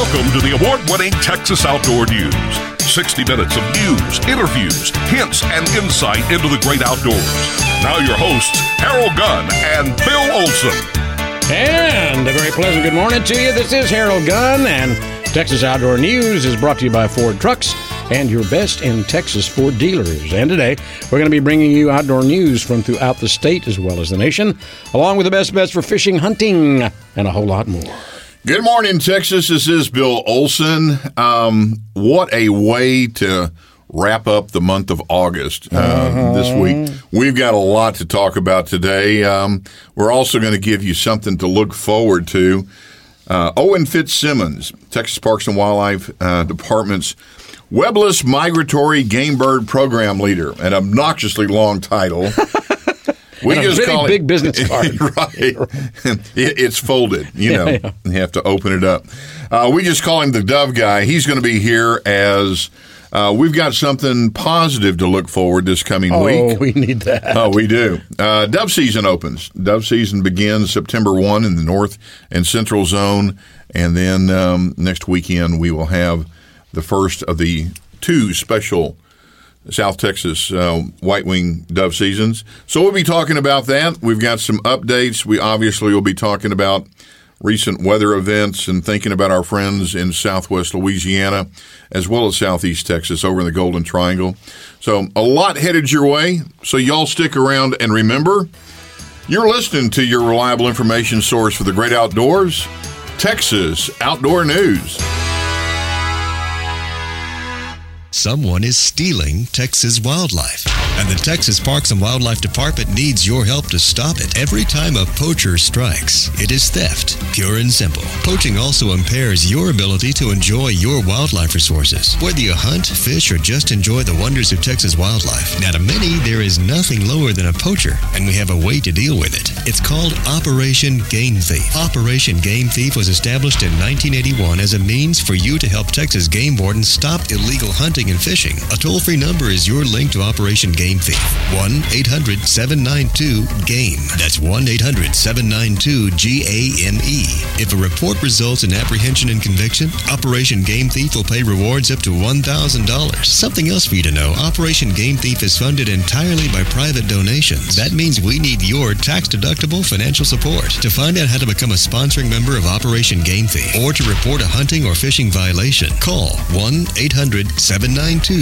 Welcome to the award-winning Texas Outdoor News. 60 minutes of news, interviews, hints, and insight into the great outdoors. Now your hosts, Harold Gunn and Bill Olson. And a very pleasant good morning to you. This is Harold Gunn, and Texas Outdoor News is brought to you by Ford Trucks and your best in Texas Ford dealers. And today, we're going to be bringing you outdoor news from throughout the state as well as the nation, along with the best bets for fishing, hunting, and a whole lot more. Good morning, Texas. This is Bill Olson. What a way to wrap up the month of August this week. We've got a lot to talk about today. We're also going to give you something to look forward to. Owen Fitzsimmons, Texas Parks and Wildlife Department's Webless Migratory Game Bird Program Leader, an obnoxiously long title. We just call it big business card. Right. It's folded. You have to open it up. We just call him the Dove Guy. He's going to be here as we've got something positive to look forward this coming week. Oh, we need that. Oh, we do. Dove season opens. Dove season begins September 1 in the North and Central Zone. And then next weekend we will have the first of the two special South Texas white-winged dove seasons. So we'll be talking about that. We've got some updates. We obviously will be talking about recent weather events and thinking about our friends in southwest Louisiana as well as southeast Texas over in the Golden Triangle. So a lot headed your way. So y'all stick around and remember, you're listening to your reliable information source for the great outdoors, Texas Outdoor News. Someone is stealing Texas wildlife, and the Texas Parks and Wildlife Department needs your help to stop it. Every time a poacher strikes, it is theft, pure and simple. Poaching also impairs your ability to enjoy your wildlife resources. Whether you hunt, fish, or just enjoy the wonders of Texas wildlife, now to many, there is nothing lower than a poacher, and we have a way to deal with it. It's called Operation Game Thief. Operation Game Thief was established in 1981 as a means for you to help Texas game wardens stop illegal hunting and fishing. A toll-free number is your link to Operation Game Thief. 1-800-792-GAME. That's 1-800-792-GAME. If a report results in apprehension and conviction, Operation Game Thief will pay rewards up to $1,000. Something else for you to know, Operation Game Thief is funded entirely by private donations. That means we need your tax-deductible financial support. To find out how to become a sponsoring member of Operation Game Thief or to report a hunting or fishing violation, call 1-800-792-GAME.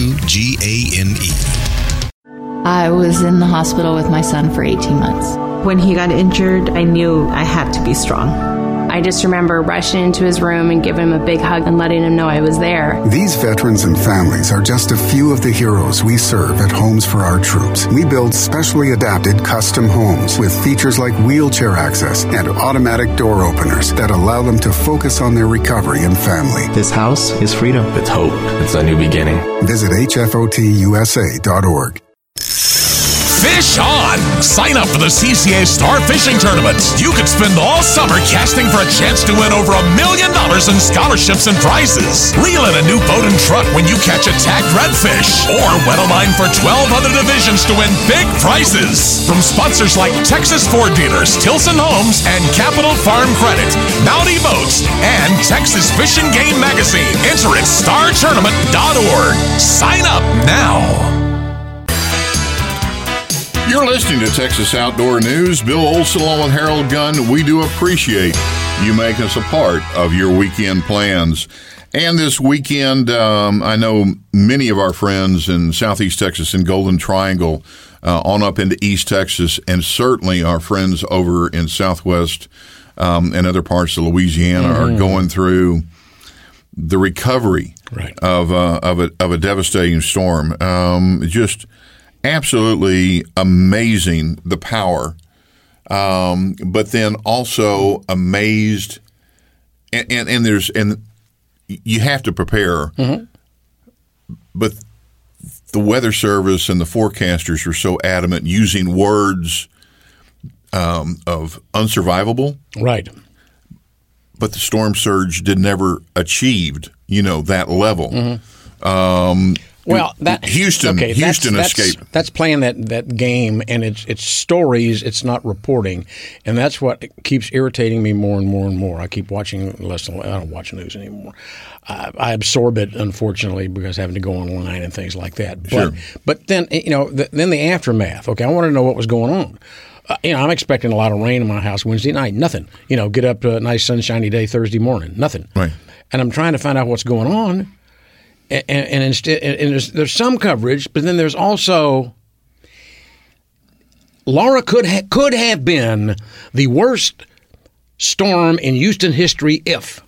I was in the hospital with my son for 18 months. When he got injured, I knew I had to be strong. I just remember rushing into his room and giving him a big hug and letting him know I was there. These veterans and families are just a few of the heroes we serve at Homes for Our Troops. We build specially adapted custom homes with features like wheelchair access and automatic door openers that allow them to focus on their recovery and family. This house is freedom. It's hope. It's a new beginning. Visit hfotusa.org. Fish on! Sign up for the CCA Star Fishing Tournament. You could spend all summer casting for a chance to win over $1 million in scholarships and prizes. Reel in a new boat and truck when you catch a tagged redfish. Or wet a line for 12 other divisions to win big prizes. From sponsors like Texas Ford Dealers, Tilson Homes, and Capital Farm Credit, Mountie Boats, and Texas Fish and Game Magazine. Enter at startournament.org. Sign up now. You're listening to Texas Outdoor News. Bill Olson along with Harold Gunn. We do appreciate you making us a part of your weekend plans. And this weekend, I know many of our friends in Southeast Texas and Golden Triangle on up into East Texas, and certainly our friends over in Southwest and other parts of Louisiana are going through the recovery of a devastating storm. Just absolutely amazing, the power, but then also amazed, and you have to prepare. But the Weather Service and the forecasters were so adamant using words of unsurvivable. Right. But the storm surge never achieved, that level. Well, Houston escaped. That's playing that game, and it's stories. It's not reporting, and that's what keeps irritating me more and more and more. I keep watching less. I don't watch news anymore. I absorb it, unfortunately, because having to go online and things like that. But then then the aftermath. Okay, I want to know what was going on. I'm expecting a lot of rain in my house Wednesday night. Nothing. Get up to a nice sunshiny day Thursday morning. Nothing. Right. And I'm trying to find out what's going on. And instead, there's some coverage, but then there's also Laura could have been the worst storm in Houston history if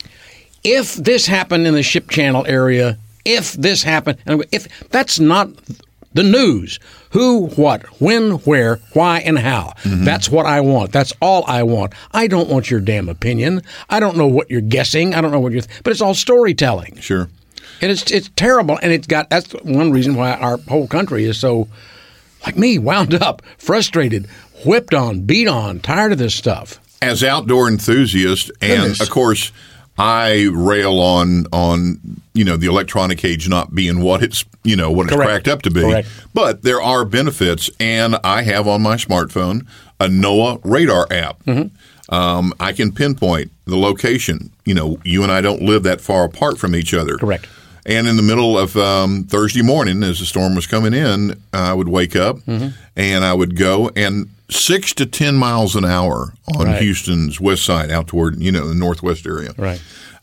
this happened in the Ship Channel area, if this happened, and if that's not the news. Who, what, when, where, why, and how. Mm-hmm. That's what I want. That's all I want. I don't want your damn opinion. I don't know what you're guessing. I don't know what you're but it's all storytelling. Sure. And it's terrible. And that's one reason why our whole country is so, like me, wound up, frustrated, whipped on, beat on, tired of this stuff. As outdoor enthusiasts, and of course, I rail on the electronic age not being what it's cracked up to be. Correct. But there are benefits, and I have on my smartphone a NOAA radar app. Mm-hmm. I can pinpoint the location. You and I don't live that far apart from each other. Correct. And in the middle of Thursday morning, as the storm was coming in, I would wake up and I would go, and 6 to 10 miles an hour on Houston's west side, out toward the northwest area. Right.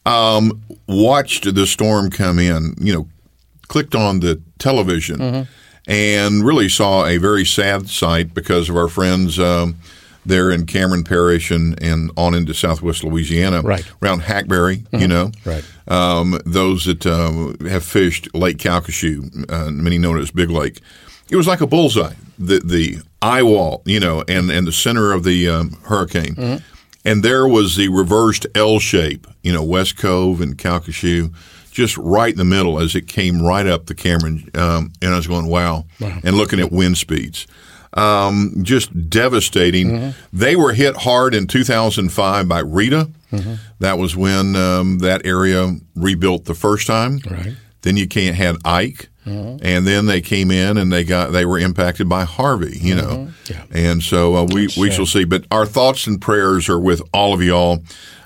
Watched the storm come in. Clicked on the television and really saw a very sad sight because of our friends there in Cameron Parish and on into southwest Louisiana, around Hackberry. Right. Those that have fished Lake Calcasieu, many know it as Big Lake. It was like a bullseye. The eye wall, and the center of the hurricane. And there was the reversed L shape, West Cove and Calcasieu, just right in the middle as it came right up the Cameron. And I was going, wow. And looking at wind speeds. Just devastating. They were hit hard in 2005 by Rita. That was when that area rebuilt the first time. Right. Then you had Ike. And then they came in and they were impacted by Harvey, Yeah. And so we shall see. But our thoughts and prayers are with all of y'all.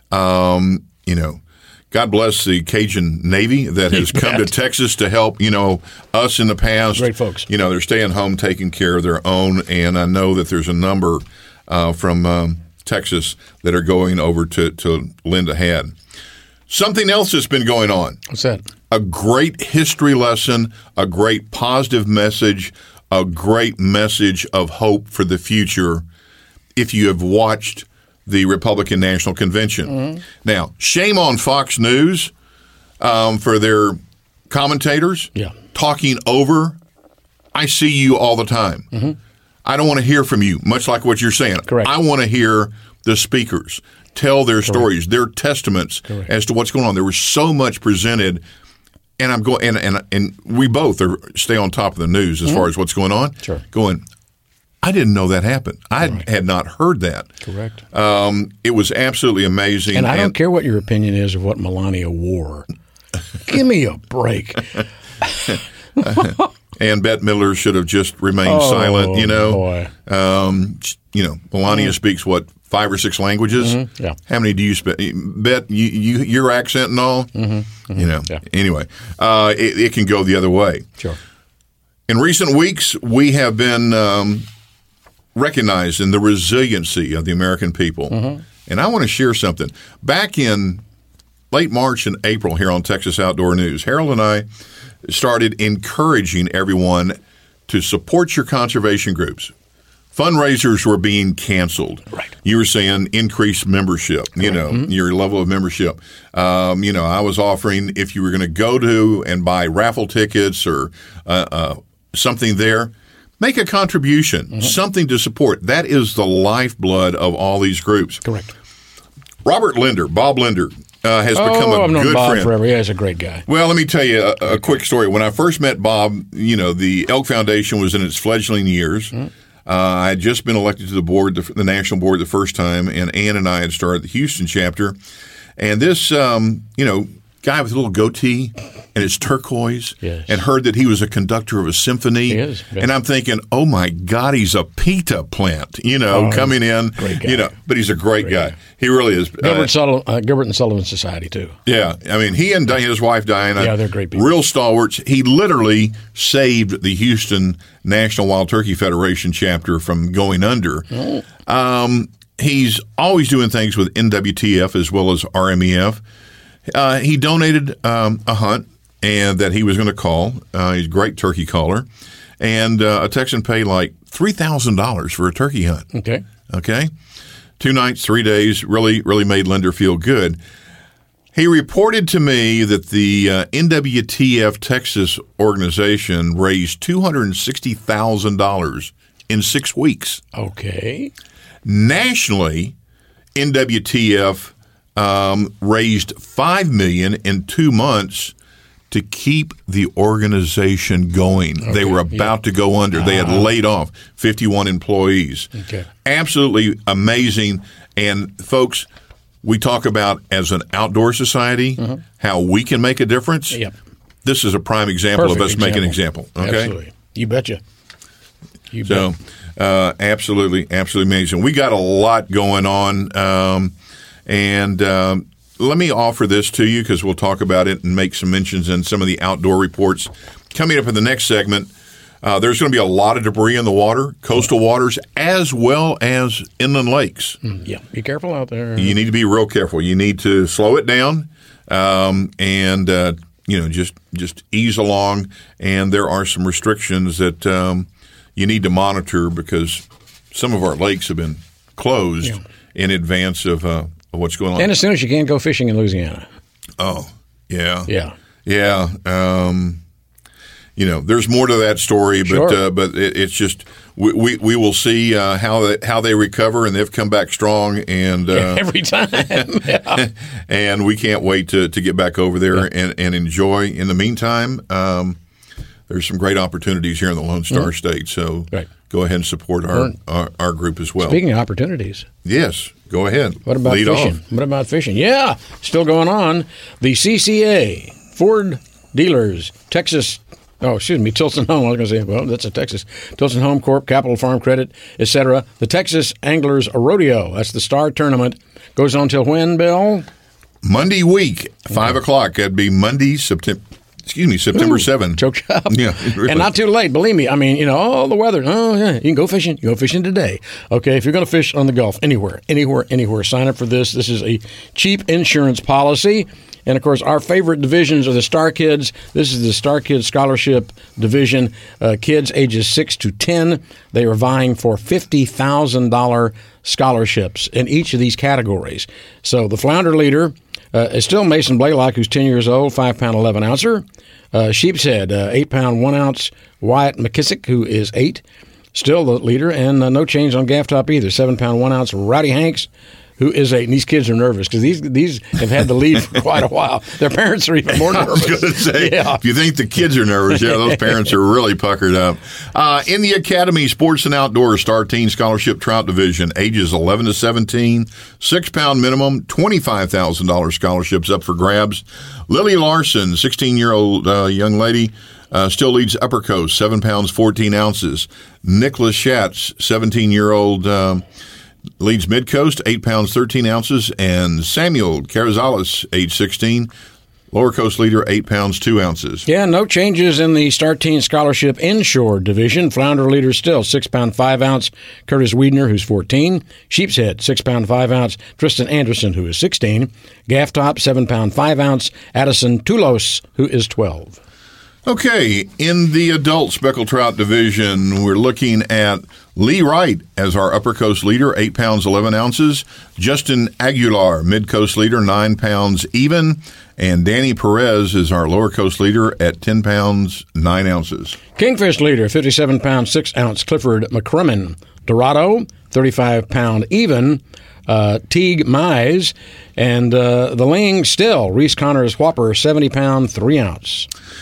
God bless the Cajun Navy that has come to Texas to help, us in the past. Great folks. They're staying home, taking care of their own. And I know that there's a number from Texas that are going over to lend a hand. Something else that's been going on. What's that? A great history lesson, a great positive message, a great message of hope for the future if you have watched the Republican National Convention. Now, shame on Fox News for their commentators talking over. I see you all the time. I don't want to hear from you, much like what you're saying. Correct. I want to hear the speakers tell their stories, their testaments as to what's going on. There was so much presented. And I'm going, and we both stay on top of the news as far as what's going on. Sure. Going, I didn't know that happened. I had not heard that. Correct. It was absolutely amazing. And I don't care what your opinion is of what Melania wore. Give me a break. And Bette Midler should have just remained silent. Boy. Melania speaks 5 or 6 languages. Yeah. How many do you speak? Bet your accent and all. Anyway, it can go the other way. Sure. In recent weeks, we have been recognized in the resiliency of the American people, and I want to share something. Back in late March and April, here on Texas Outdoor News, Harold and I started encouraging everyone to support your conservation groups. Fundraisers were being canceled. Right. You were saying increased membership, your level of membership. I was offering if you were going to go to and buy raffle tickets or something there, make a contribution, something to support. That is the lifeblood of all these groups. Correct. Bob Linder, has become a I've known good Bob friend. Forever. Yeah, he's a great guy. Well, let me tell you a quick story. When I first met Bob, the Elk Foundation was in its fledgling years. I had just been elected to the board, the national board, the first time, and Ann and I had started the Houston chapter. And this, guy with a little goatee and it's turquoise, and heard that he was a conductor of a symphony. He is. Yeah. And I'm thinking, oh my God, he's a pita plant, coming in, great guy. But he's a great guy. He really is. Gilbert and Sullivan Society, too. Yeah. I mean, he and his wife, Diana, they're great people. Real stalwarts. He literally saved the Houston National Wild Turkey Federation chapter from going under. Oh. He's always doing things with NWTF as well as RMEF. He donated a hunt and that he was going to call. He's a great turkey caller. And a Texan paid like $3,000 for a turkey hunt. Okay. 2 nights, 3 days, really, really made Linder feel good. He reported to me that the NWTF Texas organization raised $260,000 in 6 weeks. Okay. Nationally, NWTF raised $5 million in 2 months to keep the organization going. Okay. They were about to go under. They had laid off 51 employees. Okay. Absolutely amazing. And folks, we talk about as an outdoor society how we can make a difference. Yep. This is a prime example of us making an example. Okay? Absolutely. You betcha. Absolutely amazing. We got a lot going on. Let me offer this to you because we'll talk about it and make some mentions in some of the outdoor reports. Coming up in the next segment, there's going to be a lot of debris in the water, coastal waters, as well as inland lakes. Yeah, be careful out there. You need to be real careful. You need to slow it down and just ease along. And there are some restrictions that you need to monitor because some of our lakes have been closed in advance of what's going on. And as soon as you can, go fishing in Louisiana. Oh, yeah. Yeah. There's more to that story, Sure. but it's just we will see how they recover, and they've come back strong, and every time. And we can't wait to get back over there and enjoy. In the meantime, there's some great opportunities here in the Lone Star State, so go ahead and support our group as well. Speaking of opportunities. Yes, go ahead. What about Lead fishing? off. What about fishing? Yeah, still going on. The CCA, Ford Dealers, Texas, Tilson Home. I was going to say, well, that's a Texas. Tilson Home Corp, Capital Farm Credit, etc. The Texas Anglers Rodeo. That's the Star Tournament. Goes on till when, Bill? Monday week, 5 o'clock. That'd be Monday, September 7th. Choke job. Yeah. Really. And not too late, believe me. I mean, the weather. Oh, yeah. You can go fishing. You go fishing today. Okay, if you're going to fish on the Gulf, anywhere, sign up for this. This is a cheap insurance policy. And, of course, our favorite divisions are the Star Kids. This is the Star Kids Scholarship Division. Kids ages 6 to 10. They are vying for $50,000 scholarships in each of these categories. So the flounder leader is still Mason Blaylock, who's 10 years old, 5-pound, 11-ouncer. Sheepshead, 8-pound, 1-ounce, Wyatt McKissick, who is 8, still the leader, and no change on Gaff Top either, 7-pound, 1-ounce, Rowdy Hanks, who is 8. And these kids are nervous because these have had the lead for quite a while. Their parents are even more nervous. I was going to say, if you think the kids are nervous, those parents are really puckered up. In the Academy Sports and Outdoors Star Teen Scholarship Trout Division, ages 11 to 17, 6-pound minimum, $25,000 scholarships up for grabs. Lily Larson, 16-year-old young lady, still leads Upper Coast, 7 pounds, 14 ounces. Nicholas Schatz, 17-year-old, leads Mid-Coast, 8 pounds, 13 ounces. And Samuel Carrizales, age 16, Lower Coast leader, 8 pounds, 2 ounces. Yeah, no changes in the Star Teen Scholarship Inshore Division. Flounder leader still, 6-pound, 5-ounce, Curtis Wiedner, who's 14. Sheepshead, 6-pound, 5-ounce, Tristan Anderson, who is 16. Gaff Top, 7-pound, 5-ounce, Addison Tulos, who is 12. Okay, in the adult speckled trout division, we're looking at Lee Wright as our Upper Coast leader, 8 pounds, 11 ounces. Justin Aguilar, Mid-Coast leader, 9 pounds even. And Danny Perez is our Lower Coast leader at 10 pounds, 9 ounces. Kingfish leader, 57-pound, 6-ounce, Clifford McCrimmon. Dorado, 35-pound even, Teague Mize. And the ling still, Reese Connors Whopper, 70-pound, 3-ounce.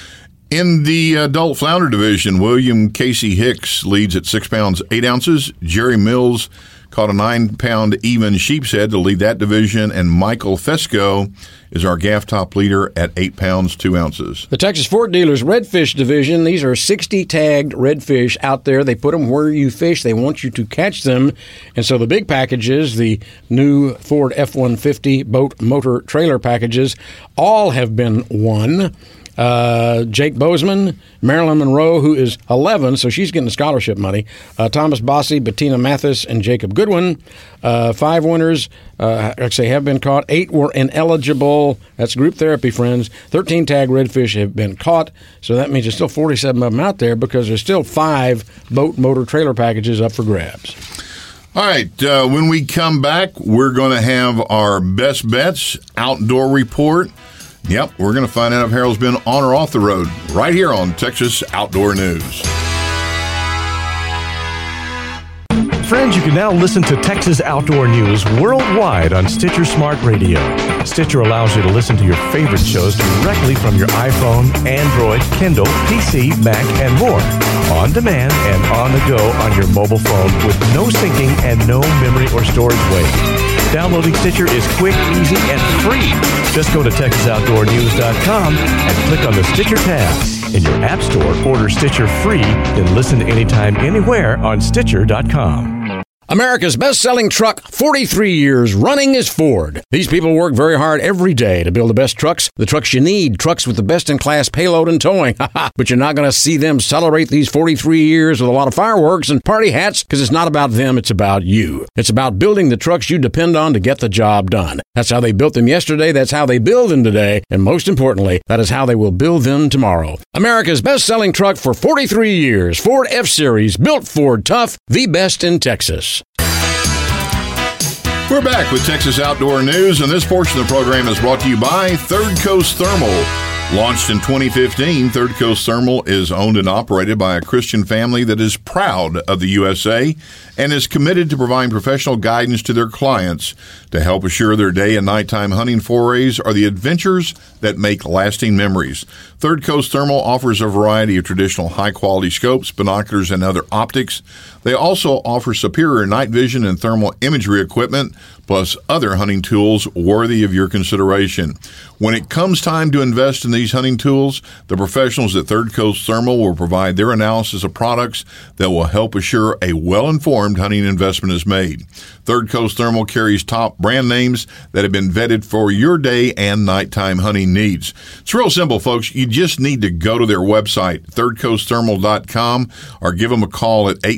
In the adult flounder division, William Casey Hicks leads at 6 pounds 8 ounces. Jerry Mills caught a 9-pound even sheep's head to lead that division, and Michael Fesco is our gaff top leader at 8 pounds 2 ounces. The Texas Ford Dealers Redfish Division, these are 60 tagged redfish out there. They put them where you fish. They want you to catch them. And so the big packages, the new Ford F-150 boat motor trailer packages, all have been won. Jake Bozeman, Marilyn Monroe, who is 11, so she's getting the scholarship money. Thomas Bossy, Bettina Mathis, and Jacob Goodwin. 5 winners actually have been caught. 8 were ineligible. That's group therapy, friends. 13 tag redfish have been caught, so that means there's still 47 of them out there because there's still 5 boat motor trailer packages up for grabs. All right, when we come back, we're going to have our best bets outdoor report. Yep, we're going to find out if Harold's been on or off the road right here on Texas Outdoor News. Friends, you can now listen to Texas Outdoor News worldwide on Stitcher Smart Radio. Stitcher allows you to listen to your favorite shows directly from your iPhone, Android, Kindle, PC, Mac, and more. On demand and on the go on your mobile phone with no syncing and no memory or storage waste. Downloading Stitcher is quick, easy, and free. Just go to TexasOutdoorNews.com and click on the Stitcher tab. In your App Store, order Stitcher free, then listen anytime, anywhere on Stitcher.com. America's best-selling truck, 43 years running, is Ford. These people work very hard every day to build the best trucks, the trucks you need, trucks with the best-in-class payload and towing. But you're not going to see them celebrate these 43 years with a lot of fireworks and party hats because it's not about them, it's about you. It's about building the trucks you depend on to get the job done. That's how they built them yesterday, that's how they build them today, and most importantly, that is how they will build them tomorrow. America's best-selling truck for 43 years, Ford F-Series, built Ford tough, the best in Texas. We're back with Texas Outdoor News, and this portion of the program is brought to you by Third Coast Thermal. Launched in 2015, Third Coast Thermal is owned and operated by a Christian family that is proud of the USA and is committed to providing professional guidance to their clients to help assure their day and nighttime hunting forays are the adventures that make lasting memories. Third Coast Thermal offers a variety of traditional high-quality scopes, binoculars, and other optics. They also offer superior night vision and thermal imagery equipment, plus other hunting tools worthy of your consideration. When it comes time to invest in these hunting tools, the professionals at Third Coast Thermal will provide their analysis of products that will help assure a well-informed hunting investment is made. Third Coast Thermal carries top brand names that have been vetted for your day and nighttime hunting needs. It's real simple, folks. You just need to go to their website, thirdcoastthermal.com, or give them a call at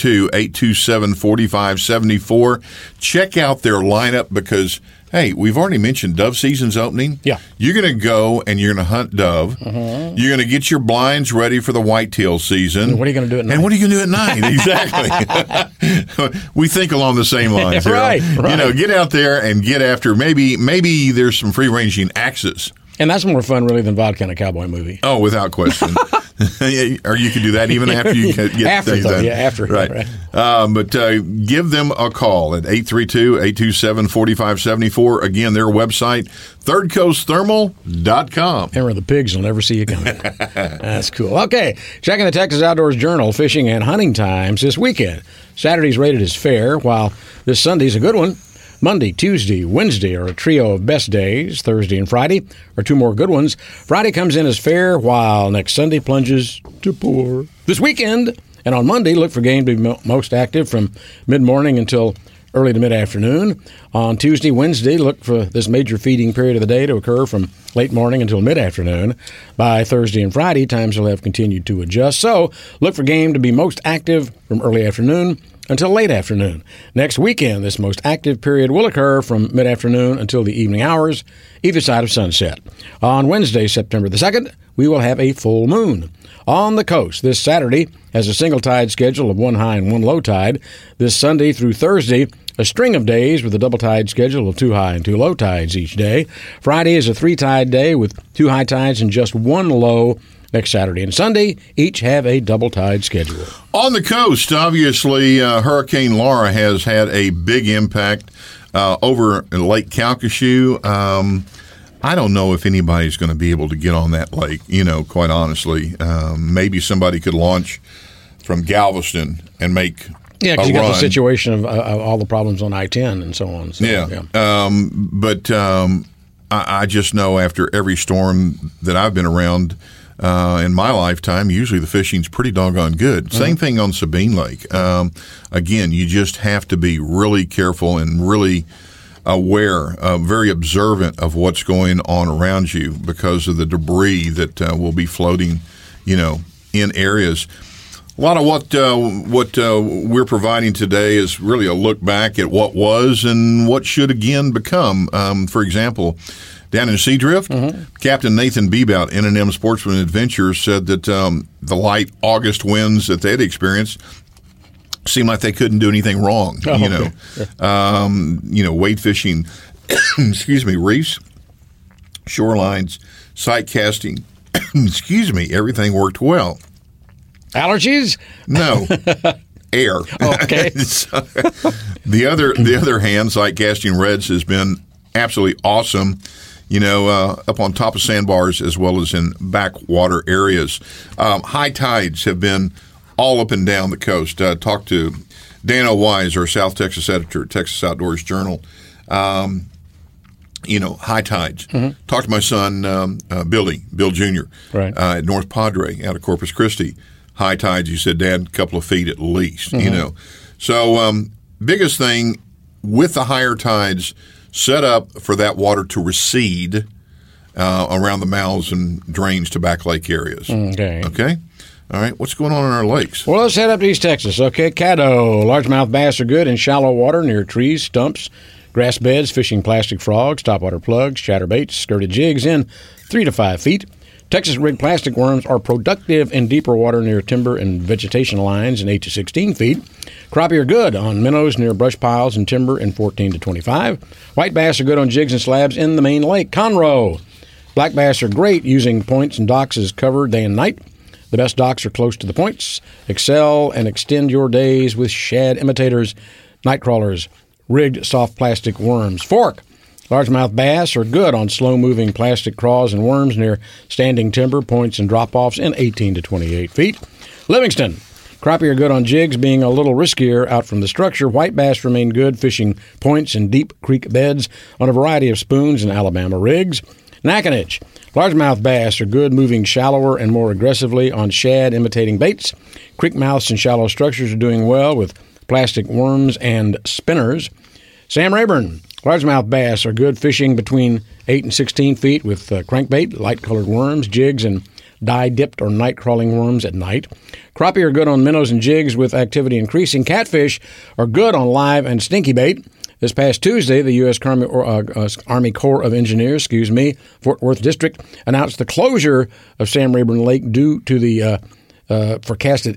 832-827-4574. Check out their lineup because, hey, we've already mentioned dove season's opening. Yeah. You're going to go and you're going to hunt dove. Mm-hmm. You're going to get your blinds ready for the whitetail season. And what are you going to do at night? And what are you going to do at night? Exactly. We think along the same lines. Right. You know, get out there and get after, maybe there's some free-ranging axes. And that's more fun, really, than vodka in a cowboy movie. Oh, without question. Or you could do that even after you get things done. Yeah, after. Right. But give them a call at 832-827-4574. Again, their website, thirdcoastthermal.com. Remember, the pigs will never see you coming. That's cool. Okay, checking the Texas Outdoors Journal, fishing and hunting times this weekend. Saturday's rated as fair, while this Sunday's a good one. Monday, Tuesday, Wednesday are a trio of best days. Thursday and Friday are 2 more good ones. Friday comes in as fair, while next Sunday plunges to poor. This weekend and on Monday, look for game to be most active from mid-morning until early to mid-afternoon. On Tuesday, Wednesday, look for this major feeding period of the day to occur from late morning until mid-afternoon. By Thursday and Friday, times will have continued to adjust. So look for game to be most active from early afternoon until late afternoon. Next weekend, this most active period will occur from mid-afternoon until the evening hours, either side of sunset. On Wednesday, September the 2nd, we will have a full moon. On the coast, this Saturday has a single tide schedule of 1 high and 1 low tide. This Sunday through Thursday, a string of days with a double tide schedule of 2 high and 2 low tides each day. Friday is a 3 tide day with 2 high tides and just 1 low. Next Saturday and Sunday, each have a double tide schedule. On the coast, obviously, Hurricane Laura has had a big impact over in Lake Calcasieu. I don't know if anybody's going to be able to get on that lake, quite honestly. Maybe somebody could launch from Galveston and make Yeah, because you got the situation of all the problems on I-10 and so on. So, yeah. But I just know after every storm that I've been around in my lifetime, usually the fishing's pretty doggone good. Mm-hmm. Same thing on Sabine Lake. Again, you just have to be really careful and really aware, very observant of what's going on around you because of the debris that will be floating, in areas. A lot of what we're providing today is really a look back at what was and what should again become. For example, down in Seadrift, Captain Nathan Bebout, N&M Sportsman Adventures, said that the light August winds that they had experienced seemed like they couldn't do anything wrong. Wade fishing, reefs, shorelines, sight casting, everything worked well. Allergies? No. Air. Okay. So, the other hand, sight casting reds has been absolutely awesome, up on top of sandbars as well as in backwater areas. High tides have been all up and down the coast. Talked to Dan O'Wise, our South Texas editor at Texas Outdoors Journal. High tides. Mm-hmm. Talked to my son, Bill Jr., right. At North Padre out of Corpus Christi. High tides, he said, Dad, a couple of feet at least, So biggest thing with the higher tides, set up for that water to recede around the mouths and drains to back lake areas. Okay? All right, what's going on in our lakes? Well, let's head up to East Texas. Okay, Caddo. Largemouth bass are good in shallow water near trees, stumps, grass beds, fishing plastic frogs, topwater plugs, chatterbaits, skirted jigs in 3 to 5 feet. Texas rig plastic worms are productive in deeper water near timber and vegetation lines in 8 to 16 feet. Crappie are good on minnows near brush piles and timber in 14 to 25. White bass are good on jigs and slabs in the main lake. Conroe. Black bass are great using points and docks as cover day and night. The best docks are close to the points. Excel and extend your days with shad imitators, night crawlers, rigged soft plastic worms. Fork. Largemouth bass are good on slow-moving plastic craws and worms near standing timber, points, and drop-offs in 18 to 28 feet. Livingston. Crappie are good on jigs, being a little riskier out from the structure. White bass remain good fishing points and deep creek beds on a variety of spoons and Alabama rigs. Nacogdoches. Largemouth bass are good moving shallower and more aggressively on shad imitating baits. Creek mouths and shallow structures are doing well with plastic worms and spinners. Sam Rayburn. Largemouth bass are good fishing between 8 and 16 feet with crankbait, light-colored worms, jigs, and dye-dipped or night-crawling worms at night. Crappie are good on minnows and jigs with activity increasing. Catfish are good on live and stinky bait. This past Tuesday, the U.S. Army Corps of Engineers, Fort Worth District, announced the closure of Sam Rayburn Lake due to the forecasted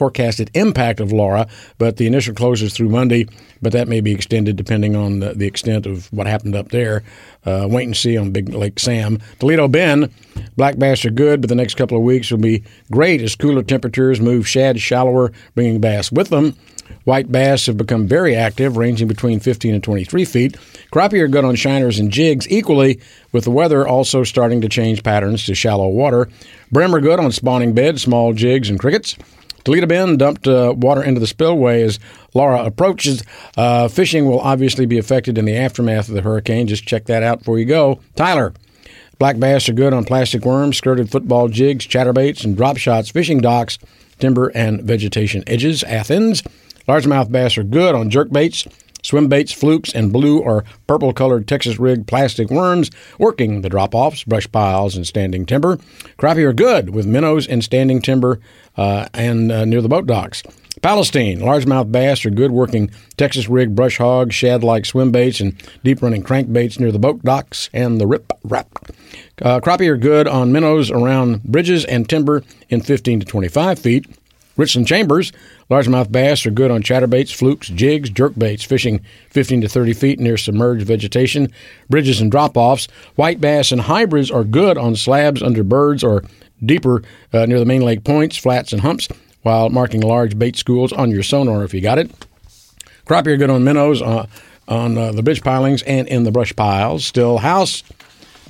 impact of Laura, but the initial close is through Monday, but that may be extended depending on the extent of what happened up there. Wait and see on Big Lake Sam. Toledo Bend, black bass are good, but the next couple of weeks will be great as cooler temperatures move shad shallower, bringing bass with them. White bass have become very active, ranging between 15 and 23 feet. Crappie are good on shiners and jigs equally, with the weather also starting to change patterns to shallow water. Brim are good on spawning beds, small jigs, and crickets. Toledo Bend dumped water into the spillway as Laura approaches. Fishing will obviously be affected in the aftermath of the hurricane. Just check that out before you go. Tyler. Black bass are good on plastic worms, skirted football jigs, chatterbaits, and drop shots, fishing docks, timber, and vegetation edges. Athens. Largemouth bass are good on jerkbaits, swim baits, flukes, and blue or purple-colored Texas rig plastic worms, working the drop-offs, brush piles, and standing timber. Crappie are good with minnows in standing timber and near the boat docks. Palestine. Largemouth bass are good working Texas rig brush hog, shad-like swim baits, and deep-running crankbaits near the boat docks and the rip-rap. Crappie are good on minnows around bridges and timber in 15 to 25 feet. Richland Chambers. Largemouth bass are good on chatterbaits, flukes, jigs, jerkbaits, fishing 15 to 30 feet near submerged vegetation, bridges, and drop-offs. White bass and hybrids are good on slabs under birds or deeper near the main lake points, flats, and humps, while marking large bait schools on your sonar if you got it. Crappie are good on minnows on the bridge pilings and in the brush piles. Still, House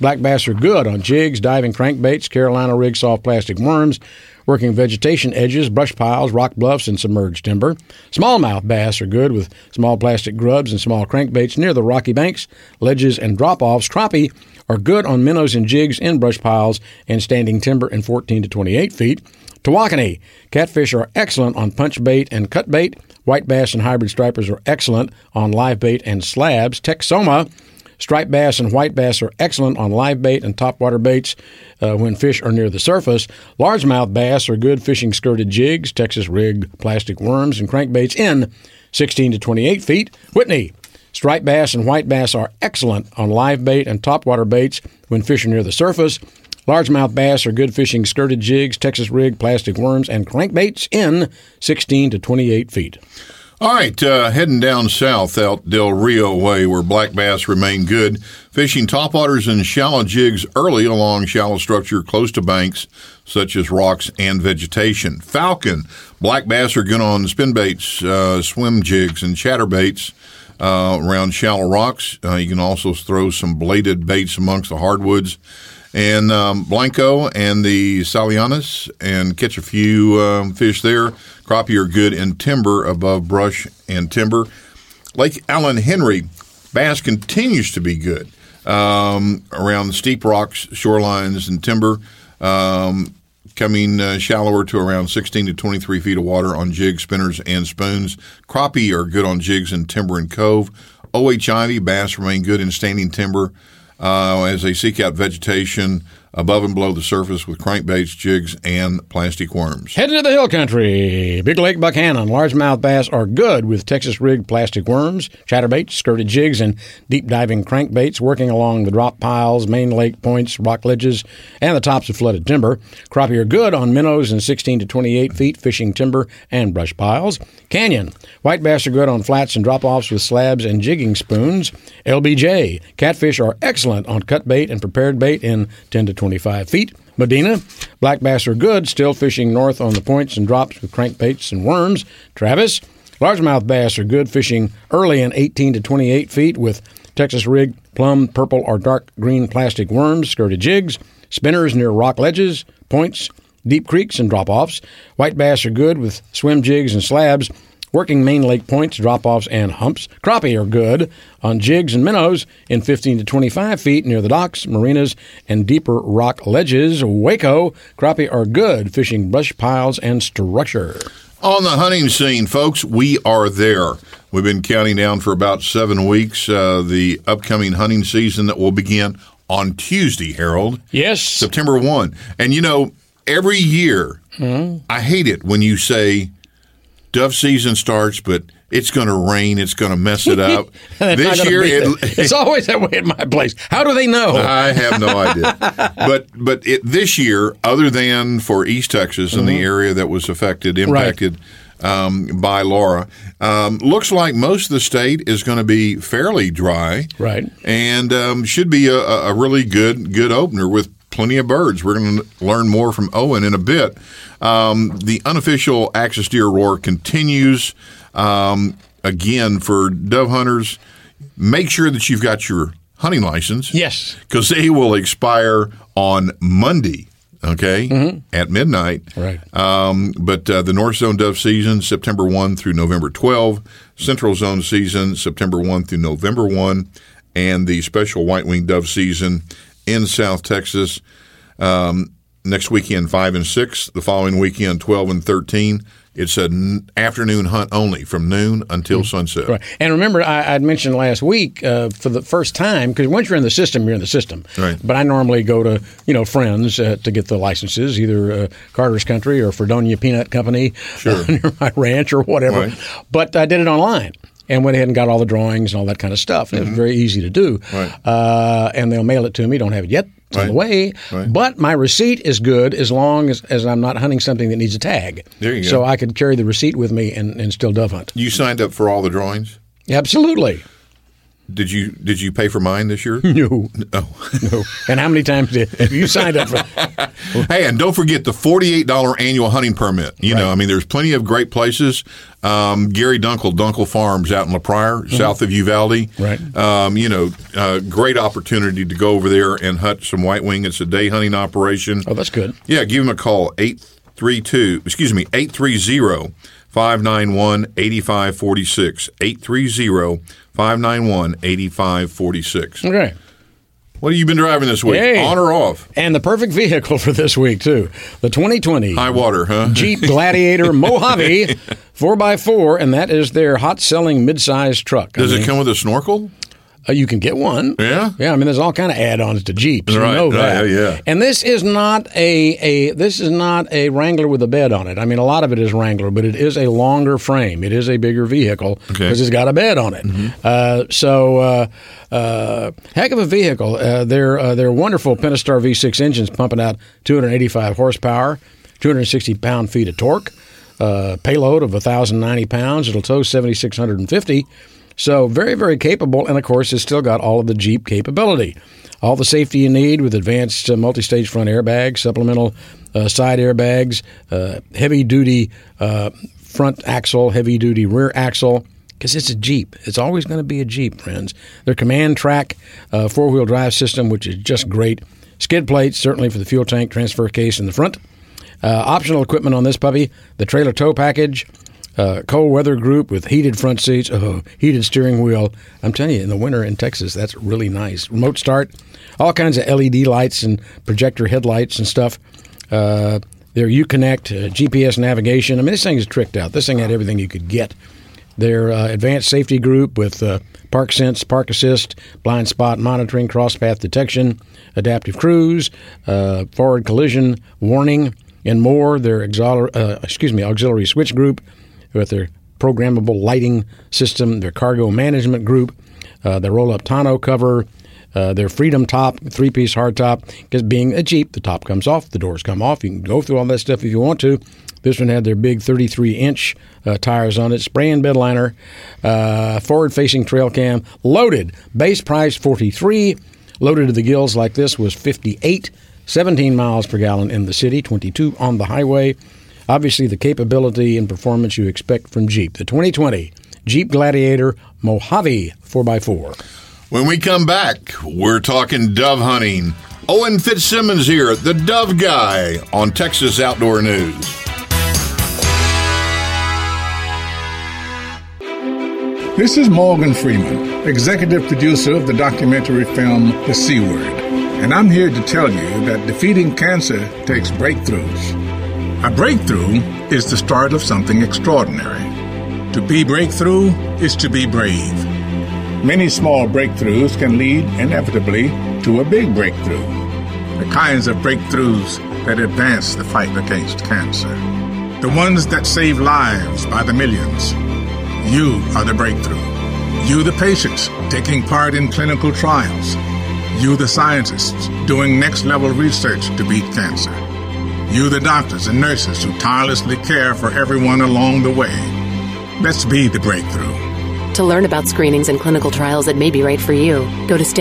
Black bass are good on jigs, diving crankbaits, Carolina rig soft plastic worms, working vegetation edges, brush piles, rock bluffs, and submerged timber. Smallmouth bass are good with small plastic grubs and small crankbaits near the rocky banks, ledges, and drop-offs. Crappie are good on minnows and jigs in brush piles and standing timber in 14 to 28 feet. Tawakoni, catfish are excellent on punch bait and cut bait. White bass and hybrid stripers are excellent on live bait and slabs. Texoma, striped bass and white bass are excellent on live bait and topwater baits when fish are near the surface. Largemouth bass are good fishing skirted jigs, Texas rig, plastic worms, and crankbaits in 16 to 28 feet. Whitney, striped bass and white bass are excellent on live bait and topwater baits when fish are near the surface. Largemouth bass are good fishing skirted jigs, Texas rig, plastic worms, and crankbaits in 16 to 28 feet. All right, heading down south out Del Rio way where black bass remain good. Fishing topwaters and shallow jigs early along shallow structure close to banks such as rocks and vegetation. Falcon, black bass are good on spin baits, swim jigs, and chatterbaits around shallow rocks. You can also throw some bladed baits amongst the hardwoods. And Blanco and the Salianas and catch a few fish there. Crappie are good in timber above brush and timber. Lake Allen Henry, bass continues to be good around the steep rocks, shorelines, and timber, coming shallower to around 16 to 23 feet of water on jigs, spinners, and spoons. Crappie are good on jigs in timber and cove. O.H. Ivy, bass remain good in standing timber as they seek out vegetation above and below the surface with crankbaits, jigs, and plastic worms. Heading to the hill country. Big Lake Buckhannon. Largemouth bass are good with Texas rigged plastic worms, chatterbaits, skirted jigs, and deep diving crankbaits working along the drop piles, main lake points, rock ledges, and the tops of flooded timber. Crappie are good on minnows in 16 to 28 feet fishing timber and brush piles. Canyon. White bass are good on flats and drop-offs with slabs and jigging spoons. LBJ. Catfish are excellent on cut bait and prepared bait in 10 to 25 feet. Medina, black bass are good, still fishing north on the points and drops with crankbaits and worms. Travis, largemouth bass are good fishing early in 18 to 28 feet with Texas rig, plum, purple, or dark green plastic worms, skirted jigs, spinners near rock ledges, points, deep creeks, and drop-offs. White bass are good with swim jigs and slabs, working main lake points, drop-offs, and humps. Crappie are good on jigs and minnows in 15 to 25 feet near the docks, marinas, and deeper rock ledges. Waco, crappie are good fishing brush piles and structure. On the hunting scene, folks, we are there. We've been counting down for about 7 weeks the upcoming hunting season that will begin on Tuesday, Harold. Yes. September 1. And, you know, every year, I hate it when you say, dove season starts, but it's going to rain. It's going to mess it up. This year, it's always that way at my place. How do they know? I have no idea. But this year, other than for East Texas and the area that was impacted by Laura, looks like most of the state is going to be fairly dry. Right. And should be a really good opener with plenty of birds. We're going to learn more from Owen in a bit. The unofficial Axis deer roar continues. Again, for dove hunters, make sure that you've got your hunting license. Yes. Because they will expire on Monday, okay, at midnight. Right. But the North Zone dove season, September 1 through November 12. Central Zone season, September 1 through November 1. And the special white-winged dove season in South Texas, next weekend 5 and 6, the following weekend 12 and 13. It's an afternoon hunt only from noon until sunset. Right. And remember, I'd mentioned last week for the first time, because once you're in the system, you're in the system. Right. But I normally go to friends to get the licenses, either Carter's Country or Fredonia Peanut Company near my ranch or whatever. Right. But I did it online. And went ahead and got all the drawings and all that kind of stuff. And it was very easy to do. Right. And they'll mail it to me. Don't have it yet. It's on the way. Right. But my receipt is good as long as I'm not hunting something that needs a tag. There you go. So I could carry the receipt with me and still dove hunt. You signed up for all the drawings? Absolutely. Did you pay for mine this year? No. Oh. No. And how many times have you signed up for? Hey, and don't forget the $48 annual hunting permit. You know, I mean, there's plenty of great places. Gary Dunkel Farms out in La Pryor, south of Uvalde. Right. Great opportunity to go over there and hunt some white wing. It's a day hunting operation. Oh, that's good. Yeah, give him a call, 830-591-8546. 830-591-8546. Okay. What have you been driving this week? Hey. On or off? And the perfect vehicle for this week, too. The 2020 High water, huh? Jeep Gladiator Mojave 4x4, and that is their hot-selling mid-sized truck. Does it come with a snorkel? You can get one. Yeah? Yeah, I mean, there's all kind of add-ons to Jeeps. Right, you know that. yeah. And this is not a Wrangler with a bed on it. I mean, a lot of it is Wrangler, but it is a longer frame. It is a bigger vehicle because it's got a bed on it. Heck of a vehicle. They're wonderful Pentastar V6 engines pumping out 285 horsepower, 260 pound-feet of torque, payload of 1,090 pounds. It'll tow 7,650. So very, very capable, and of course, it's still got all of the Jeep capability. All the safety you need with advanced multi-stage front airbags, supplemental side airbags, heavy-duty front axle, heavy-duty rear axle, because it's a Jeep. It's always going to be a Jeep, friends. Their Command Track four-wheel drive system, which is just great. Skid plates, certainly for the fuel tank transfer case in the front. Optional equipment on this puppy, the trailer tow package, cold weather group with heated front seats, heated steering wheel. I'm telling you, in the winter in Texas, that's really nice. Remote start, all kinds of LED lights and projector headlights and stuff. Their Uconnect, GPS navigation. I mean, this thing is tricked out. This thing had everything you could get. Their advanced safety group with Park Sense, Park Assist, blind spot monitoring, cross path detection, adaptive cruise, forward collision warning, and more. Their auxiliary switch group with their programmable lighting system, their cargo management group, their roll-up tonneau cover, their Freedom top, three-piece hardtop. Because being a Jeep, the top comes off, the doors come off. You can go through all that stuff if you want to. This one had their big 33-inch tires on it, spray and bed liner, forward-facing trail cam, loaded. Base price $43. Loaded to the gills like this was $58. 17 miles per gallon in the city, 22 on the highway. Obviously, the capability and performance you expect from Jeep. The 2020 Jeep Gladiator Mojave 4x4. When we come back, we're talking dove hunting. Owen Fitzsimmons here, the Dove Guy, on Texas Outdoor News. This is Morgan Freeman, executive producer of the documentary film The C Word, and I'm here to tell you that defeating cancer takes breakthroughs. A breakthrough is the start of something extraordinary. To be breakthrough is to be brave. Many small breakthroughs can lead inevitably to a big breakthrough. The kinds of breakthroughs that advance the fight against cancer. The ones that save lives by the millions. You are the breakthrough. You the patients taking part in clinical trials. You the scientists doing next-level research to beat cancer. You the doctors and nurses who tirelessly care for everyone along the way. Let's be the breakthrough. To learn about screenings and clinical trials that may be right for you, go to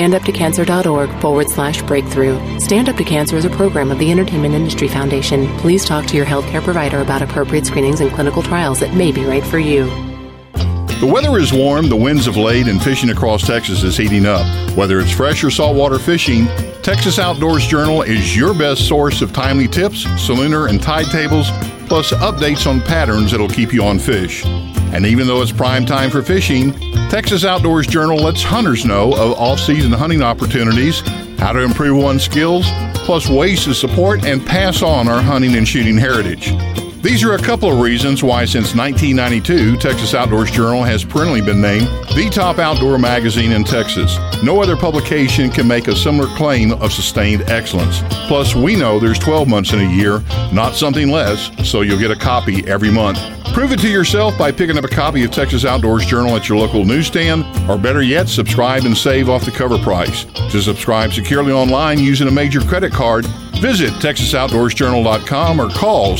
standuptocancer.org/breakthrough. Stand Up to Cancer is a program of the Entertainment Industry Foundation. Please talk to your healthcare provider about appropriate screenings and clinical trials that may be right for you. The weather is warm, the winds have laid, and fishing across Texas is heating up. Whether it's fresh or saltwater fishing, Texas Outdoors Journal is your best source of timely tips, salooner and tide tables, plus updates on patterns that'll keep you on fish. And even though it's prime time for fishing, Texas Outdoors Journal lets hunters know of off-season hunting opportunities, how to improve one's skills, plus ways to support and pass on our hunting and shooting heritage. These are a couple of reasons why since 1992, Texas Outdoors Journal has perennially been named the top outdoor magazine in Texas. No other publication can make a similar claim of sustained excellence. Plus, we know there's 12 months in a year, not something less, so you'll get a copy every month. Prove it to yourself by picking up a copy of Texas Outdoors Journal at your local newsstand, or better yet, subscribe and save off the cover price. To subscribe securely online using a major credit card, visit TexasOutdoorsJournal.com or call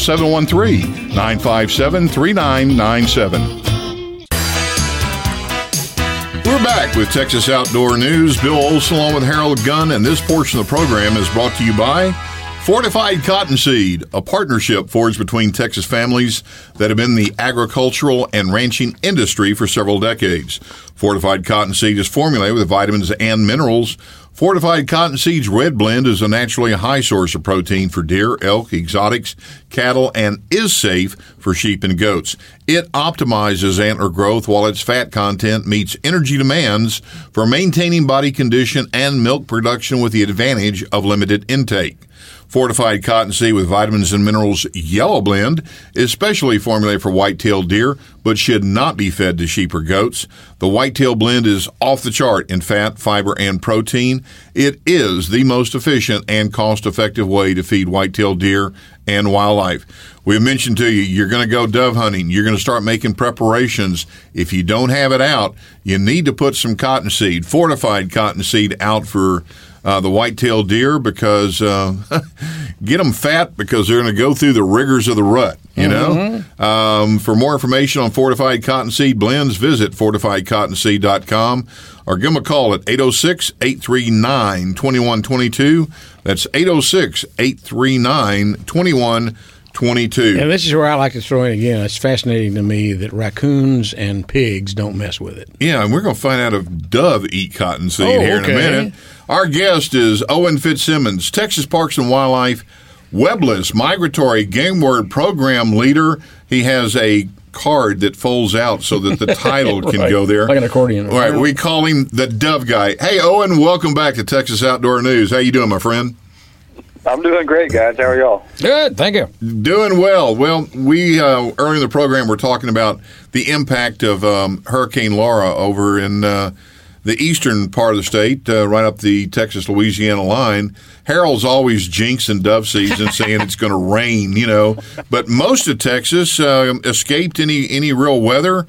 713-957-3997. We're We're back with Texas Outdoor News. Bill Olson along with Harold Gunn, and this portion of the program is brought to you by Fortified Cottonseed, a partnership forged between Texas families that have been in the agricultural and ranching industry for several decades. Fortified Cottonseed is formulated with vitamins and minerals. Fortified Cottonseed's red blend is a naturally high source of protein for deer, elk, exotics, cattle, and is safe for sheep and goats. It optimizes antler growth while its fat content meets energy demands for maintaining body condition and milk production with the advantage of limited intake. Fortified Cottonseed with vitamins and minerals yellow blend is specially formulated for white-tailed deer, but should not be fed to sheep or goats. The white-tail blend is off the chart in fat, fiber, and protein. It is the most efficient and cost-effective way to feed white-tailed deer and wildlife. We mentioned to you, you're going to go dove hunting. You're going to start making preparations. If you don't have it out, you need to put some cottonseed, fortified cottonseed, out for the white-tailed deer, because get them fat, because they're going to go through the rigors of the rut, you know. For more information on Fortified Cottonseed blends, visit fortifiedcottonseed.com or give them a call at 806-839-2122. That's 806-839-2122. And this is where I like to throw in again. It's fascinating to me that raccoons and pigs don't mess with it. Yeah, and we're going to find out if dove eat cottonseed here in a minute. Our guest is Owen Fitzsimmons, Texas Parks and Wildlife Webless Migratory Game Word Program Leader. He has a card that folds out so that the title can go there. Like an accordion. All right, we call him the Dove Guy. Hey, Owen, welcome back to Texas Outdoor News. How you doing, my friend? I'm doing great, guys. How are y'all? Good, thank you. Doing well. Well, we earlier in the program we're talking about the impact of Hurricane Laura over in the eastern part of the state, right up the Texas-Louisiana line. Harold's always jinxing dove season, saying it's going to rain, you know. But most of Texas escaped any real weather.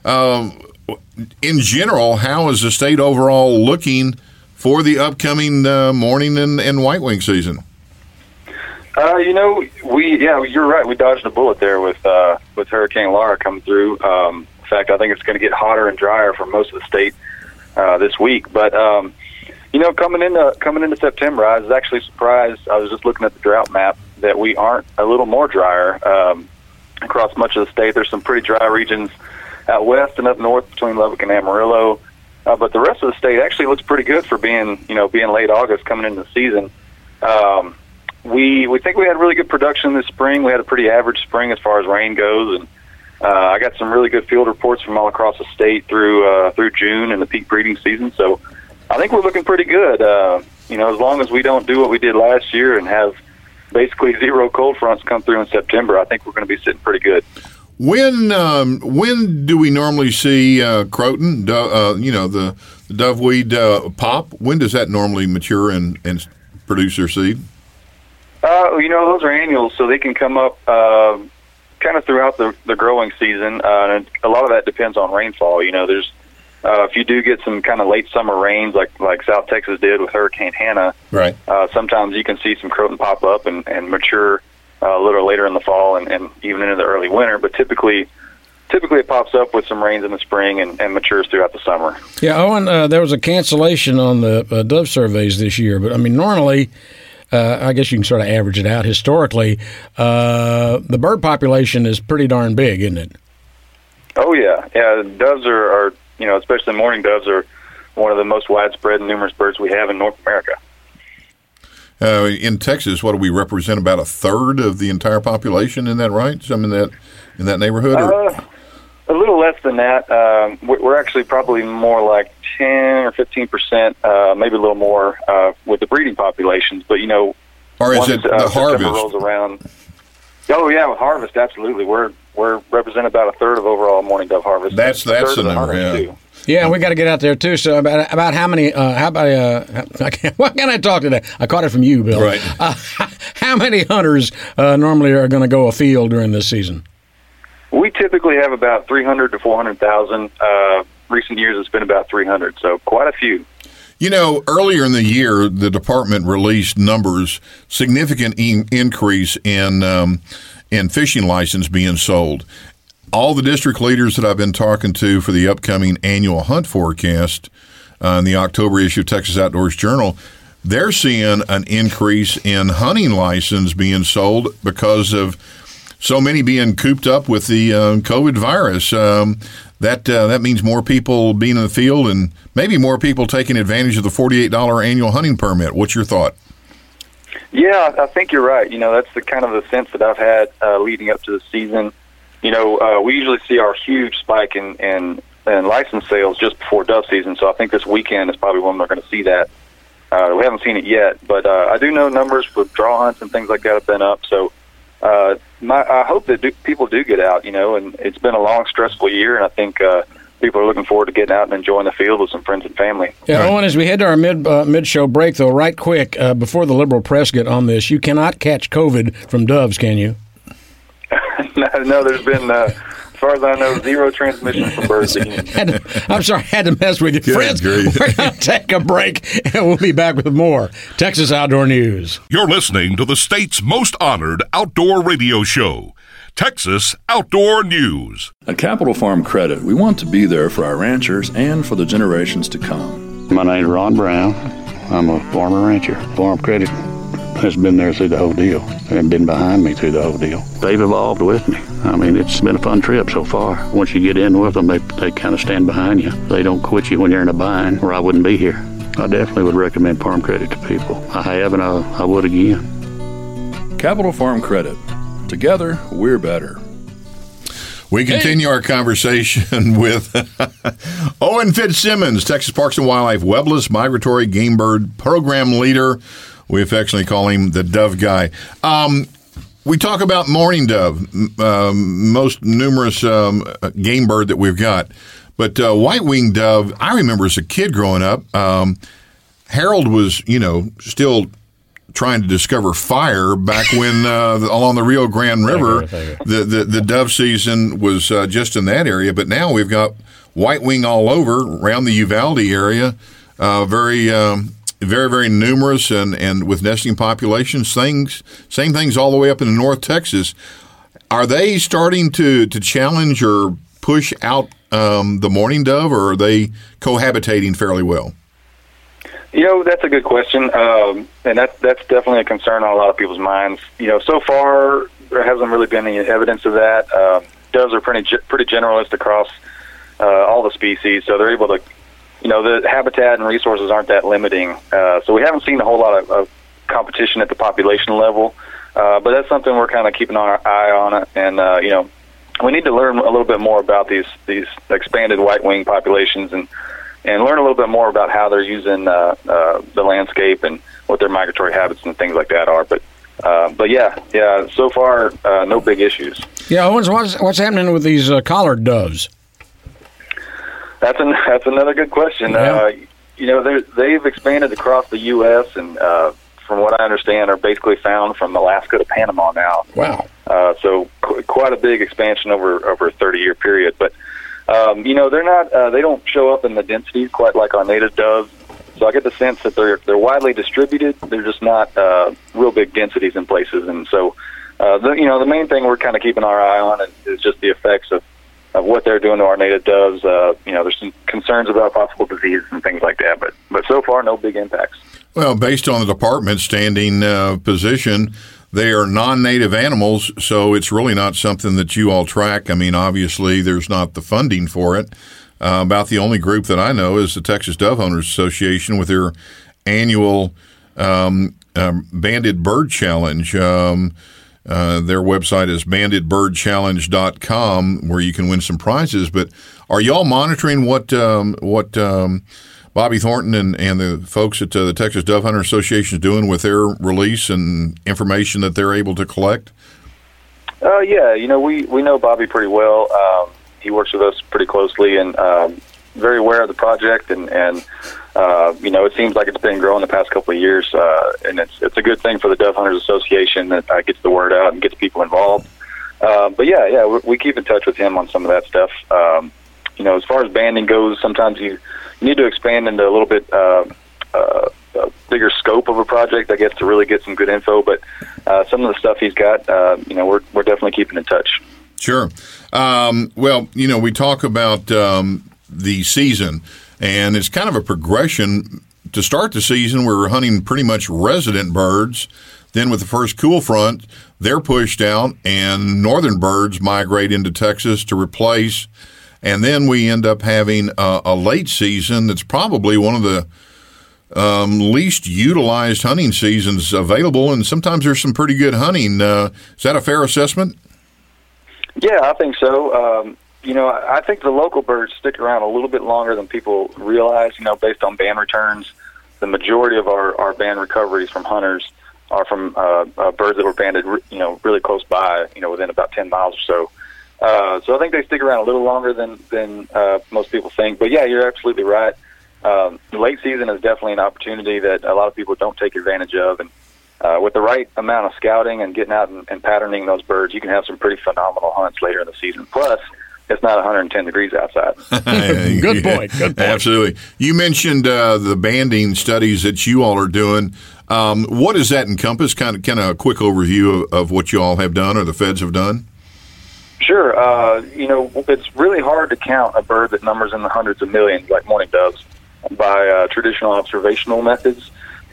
In general, how is the state overall looking for the upcoming morning and white wing season? You're right. We dodged a bullet there with Hurricane Laura coming through. In fact, I think it's going to get hotter and drier for most of the state this week. But coming into September, I was actually surprised. I was just looking at the drought map that we aren't a little more drier across much of the state. There's some pretty dry regions out west and up north between Lubbock and Amarillo. But the rest of the state actually looks pretty good for being late August coming into the season. We think we had really good production this spring. We had a pretty average spring as far as rain goes, and I got some really good field reports from all across the state through June and the peak breeding season. So I think we're looking pretty good. As long as we don't do what we did last year and have basically zero cold fronts come through in September, I think we're going to be sitting pretty good. When do we normally see croton, the doveweed pop? When does that normally mature and produce their seed? Those are annuals, so they can come up kind of throughout the growing season. And a lot of that depends on rainfall. There's if you do get some kind of late summer rains like South Texas did with Hurricane Hannah, right? Sometimes you can see some croton pop up and mature a little later in the fall and even into the early winter. But typically it pops up with some rains in the spring and matures throughout the summer. Yeah, Owen, there was a cancellation on the dove surveys this year, but I mean normally. I guess you can sort of average it out. Historically, the bird population is pretty darn big, isn't it? Oh, yeah. Yeah, doves are especially mourning doves are one of the most widespread and numerous birds we have in North America. In Texas, what do we represent? About a third of the entire population, isn't that right? Some in that neighborhood? A little less than that. We're actually probably more like 10 or 15%, maybe a little more with the breeding populations. But or is it the harvest rolls around? Oh yeah, with harvest, absolutely. We're represent about a third of overall mourning dove harvest. That's the number. Yeah. Yeah, we got to get out there too. So about how many? What can I talk today? I caught it from you, Bill. Right. How many hunters normally are going to go afield during this season? We typically have about 300 to 400,000. Recent years, it's been about 300, so quite a few. Earlier in the year, the department released numbers, significant increase in fishing license being sold. all the district leaders that I've been talking to for the upcoming annual hunt forecast in the October issue of Texas Outdoors Journal, they're seeing an increase in hunting license being sold because of so many being cooped up with the COVID virus. That means more people being in the field and maybe more people taking advantage of the $48 annual hunting permit. What's your thought? Yeah, I think you're right. That's the kind of the sense that I've had leading up to the season. We usually see our huge spike in license sales just before dove season, so I think this weekend is probably when we're going to see that. We haven't seen it yet, but I do know numbers with draw hunts and things like that have been up, so I hope that people do get out, and it's been a long, stressful year, and I think people are looking forward to getting out and enjoying the field with some friends and family. Yeah, Owen, as we head to our mid-show break, though, right quick, before the liberal press get on this, you cannot catch COVID from doves, can you? No, there's been, as far as I know, zero transmission from birds. I'm sorry, I had to mess with you. Good Friends, grief. we're going to take a break, and we'll be back with more Texas Outdoor News. You're listening to the state's most honored outdoor radio show, Texas Outdoor News. At Capital Farm Credit, we want to be there for our ranchers and for the generations to come. My name's Ron Brown. I'm a farmer rancher. Farm Credit has been there through the whole deal and been behind me through the whole deal. They've evolved with me. I mean, it's been a fun trip so far. Once you get in with them, they kind of stand behind you. They don't quit you when you're in a bind, or I wouldn't be here. I definitely would recommend Farm Credit to people. I have, and I would again. Capital Farm Credit. Together, we're better. We continue our conversation with Owen Fitzsimmons, Texas Parks and Wildlife Webless Migratory Game Bird Program Leader. We affectionately call him the Dove Guy. We talk about mourning dove, most numerous game bird that we've got. But white-winged dove, I remember as a kid growing up, Harold was, still trying to discover fire back when along the Rio Grande River, the dove season was just in that area. But now we've got white-wing all over around the Uvalde area, very, very numerous and with nesting populations. Same things all the way up into North Texas. Are they starting to challenge or push out the mourning dove, or are they cohabitating fairly well? That's a good question, and that's definitely a concern on a lot of people's minds. So far there hasn't really been any evidence of that. Doves are pretty generalist across all the species, so they're able to, the habitat and resources aren't that limiting. So we haven't seen a whole lot of competition at the population level, but that's something we're kind of keeping our eye on it, and we need to learn a little bit more about these expanded white-wing populations and learn a little bit more about how they're using the landscape and what their migratory habits and things like that are. But yeah. So far, no big issues. Yeah, Owens, what's happening with these collared doves? That's another good question. Yeah. They've expanded across the U.S. and from what I understand, are basically found from Alaska to Panama now. Wow. So quite a big expansion over a 30-year period, but. They're not. They don't show up in the densities quite like our native doves. So I get the sense that they're widely distributed. They're just not real big densities in places. And so, the main thing we're kind of keeping our eye on is just the effects of what they're doing to our native doves. There's some concerns about possible diseases and things like that. But so far, no big impacts. Well, based on the department's standing position, they are non-native animals, so it's really not something that you all track. I mean, obviously, there's not the funding for it. About the only group that I know is the Texas Dove Owners Association with their annual Banded Bird Challenge. Their website is bandedbirdchallenge.com, where you can win some prizes. But are y'all monitoring what Bobby Thornton and the folks at the Texas Dove Hunter Association is doing with their release and information that they're able to collect? Yeah, we know Bobby pretty well. He works with us pretty closely and very aware of the project, and it seems like it's been growing the past couple of years, and it's a good thing for the Dove Hunters Association that gets the word out and gets people involved. But yeah, we keep in touch with him on some of that stuff. As far as banding goes, sometimes you need to expand into a little bit bigger scope of a project, I guess, to really get some good info. But some of the stuff he's got, we're definitely keeping in touch. Sure. Well, we talk about the season, and it's kind of a progression. To start the season, we were hunting pretty much resident birds. Then with the first cool front, they're pushed out, and northern birds migrate into Texas to replace. And then we end up having a late season that's probably one of the least utilized hunting seasons available, and sometimes there's some pretty good hunting. Is that a fair assessment? Yeah, I think so. I think the local birds stick around a little bit longer than people realize, based on band returns. The majority of our band recoveries from hunters are from birds that were banded, really close by, within about 10 miles or so. So I think they stick around a little longer than most people think. But, yeah, you're absolutely right. The late season is definitely an opportunity that a lot of people don't take advantage of. And with the right amount of scouting and getting out and patterning those birds, you can have some pretty phenomenal hunts later in the season. Plus, it's not 110 degrees outside. Good point. Absolutely. You mentioned the banding studies that you all are doing. What does that encompass? Kind of a quick overview of what you all have done or the feds have done? Sure. It's really hard to count a bird that numbers in the hundreds of millions like mourning doves by traditional observational methods.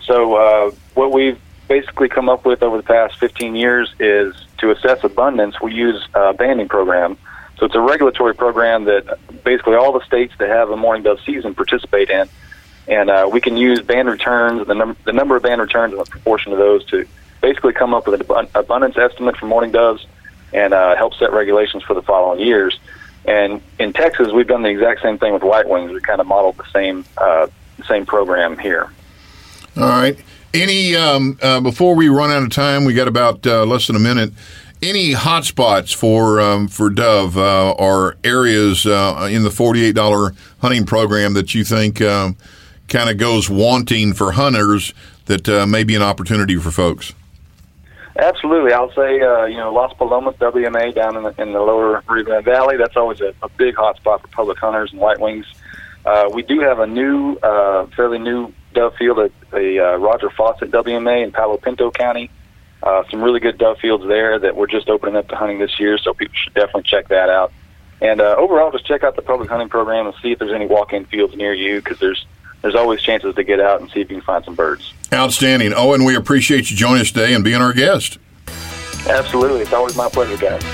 So what we've basically come up with over the past 15 years is to assess abundance, we use a banding program. So it's a regulatory program that basically all the states that have a mourning dove season participate in. And we can use band returns, the number of band returns and the proportion of those to basically come up with an abundance estimate for mourning doves and help set regulations for the following years. And in Texas, we've done the exact same thing with white wings. We kind of modeled the same program here. All right. Any before we run out of time, we got about less than a minute. Any hot spots for dove or areas in the $48 hunting program that you think kind of goes wanting for hunters that may be an opportunity for folks? Absolutely. I'll say, Las Palomas, WMA, down in the lower Rio Grande Valley, that's always a big hot spot for public hunters and white wings. We do have a fairly new dove field at the Roger Fawcett WMA in Palo Pinto County. Some really good dove fields there that we're just opening up to hunting this year, so people should definitely check that out. And overall, just check out the public hunting program and see if there's any walk-in fields near you, because there's always chances to get out and see if you can find some birds. Outstanding. Owen, we appreciate you joining us today and being our guest. Absolutely. It's always my pleasure, guys.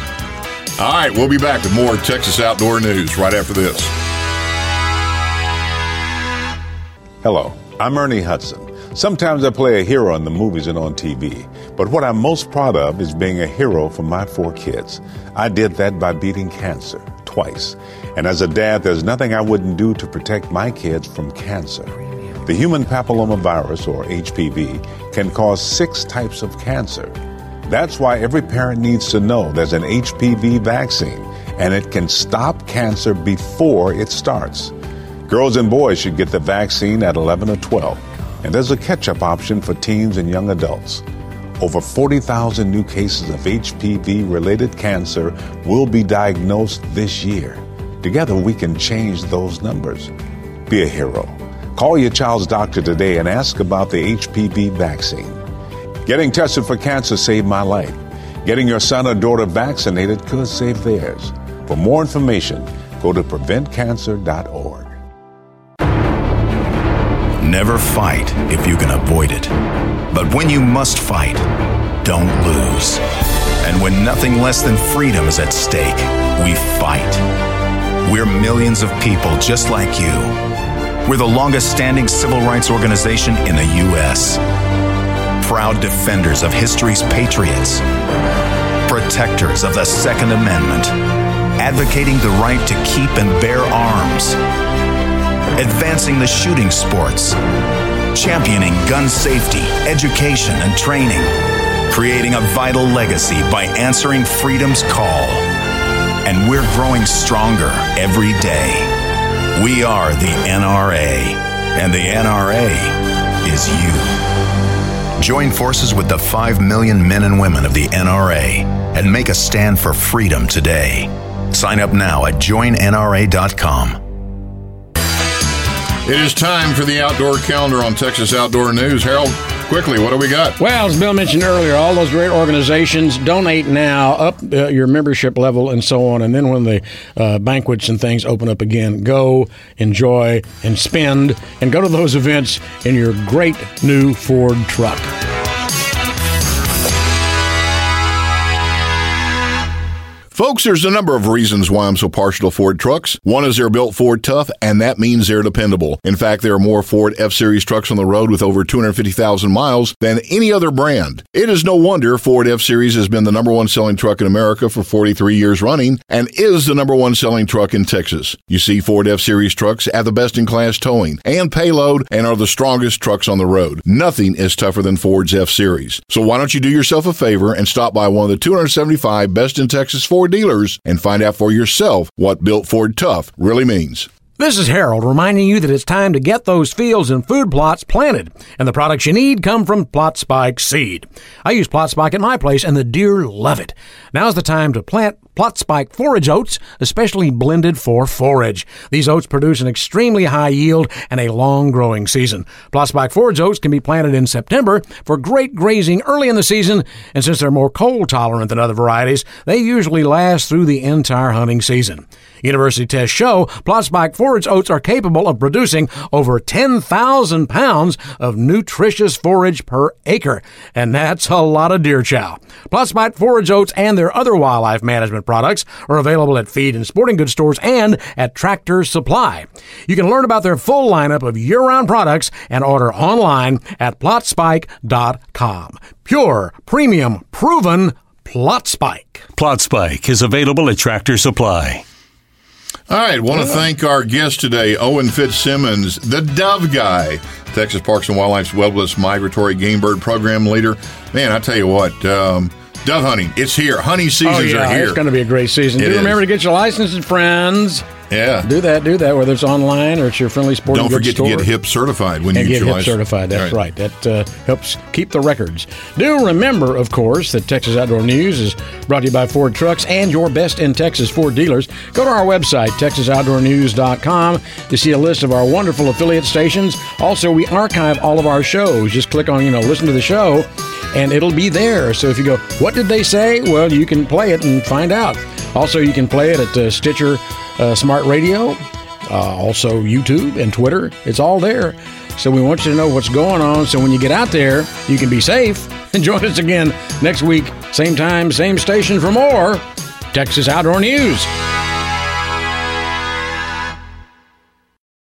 All right, we'll be back with more Texas Outdoor News right after this. Hello, I'm Ernie Hudson. Sometimes I play a hero in the movies and on TV, but what I'm most proud of is being a hero for my 4 kids. I did that by beating cancer twice. And as a dad, there's nothing I wouldn't do to protect my kids from cancer. The human papillomavirus, or HPV, can cause 6 types of cancer. That's why every parent needs to know there's an HPV vaccine, and it can stop cancer before it starts. Girls and boys should get the vaccine at 11 or 12. And there's a catch-up option for teens and young adults. Over 40,000 new cases of HPV-related cancer will be diagnosed this year. Together, we can change those numbers. Be a hero. Call your child's doctor today and ask about the HPV vaccine. Getting tested for cancer saved my life. Getting your son or daughter vaccinated could save theirs. For more information, go to preventcancer.org. Never fight if you can avoid it. But when you must fight, don't lose. And when nothing less than freedom is at stake, we fight. We're millions of people just like you. We're the longest-standing civil rights organization in the U.S. Proud defenders of history's patriots. Protectors of the Second Amendment. Advocating the right to keep and bear arms. Advancing the shooting sports, championing gun safety, education, and training, creating a vital legacy by answering freedom's call. And we're growing stronger every day. We are the NRA, and the NRA is you. Join forces with the 5 million men and women of the NRA and make a stand for freedom today. Sign up now at joinnra.com. It is time for the Outdoor Calendar on Texas Outdoor News. Harold, Quickly, what do we got? Well, as Bill mentioned earlier, all those great organizations, donate now, up your membership level and so on. And then when the banquets and things open up again, go, enjoy, and spend, and go to those events in your great new Ford truck. Folks, there's a number of reasons why I'm so partial to Ford trucks. One is they're built Ford tough, and that means they're dependable. In fact, there are more Ford F-Series trucks on the road with over 250,000 miles than any other brand. It is no wonder Ford F-Series has been the number one selling truck in America for 43 years running and is the number one selling truck in Texas. You see, Ford F-Series trucks have the best-in-class towing and payload and are the strongest trucks on the road. Nothing is tougher than Ford's F-Series. So why don't you do yourself a favor and stop by one of the 275 best in Texas Ford dealers and find out for yourself what built Ford tough really means. This is Harold reminding you that it's time to get those fields and food plots planted, and the products you need come from Plot Spike Seed. I use Plot Spike at my place, and the deer love it. Now's the time to plant Plot Spike forage oats, especially blended for forage. These oats produce an extremely high yield and a long growing season. Plot Spike forage oats can be planted in September for great grazing early in the season, and since they're more cold tolerant than other varieties, they usually last through the entire hunting season. University tests show Plot Spike forage oats are capable of producing over 10,000 pounds of nutritious forage per acre, and that's a lot of deer chow. Plot Spike forage oats and their other wildlife management products are available at feed and sporting goods stores and at Tractor Supply. You can learn about their full lineup of year-round products and order online at PlotSpike.com. Pure, premium, proven Plot Spike. Plot Spike is available at Tractor Supply. All right, want to thank our guest today, Owen Fitzsimmons, the Dove Guy, Texas Parks and Wildlife's Wellbless Migratory Game Bird Program leader. Man, I tell you what, dove hunting, it's here. Hunting seasons are here. It's going to be a great season. Remember to get your licenses, friends. Yeah. Do that, whether it's online or it's your friendly sporting goods store. Don't forget to get HIP certified when you get your license. HIP certified, that's right. That helps keep the records. Do remember, of course, that Texas Outdoor News is brought to you by Ford Trucks and your best in Texas Ford dealers. Go to our website, TexasOutdoorNews.com, to see a list of our wonderful affiliate stations. Also, we archive all of our shows. Just click on, listen to the show, and it'll be there. So if you go, what did they say? Well, you can play it and find out. Also, you can play it at Stitcher Smart Radio, also YouTube and Twitter. It's all there. So we want you to know what's going on. So when you get out there, you can be safe. And join us again next week, same time, same station for more Texas Outdoor News.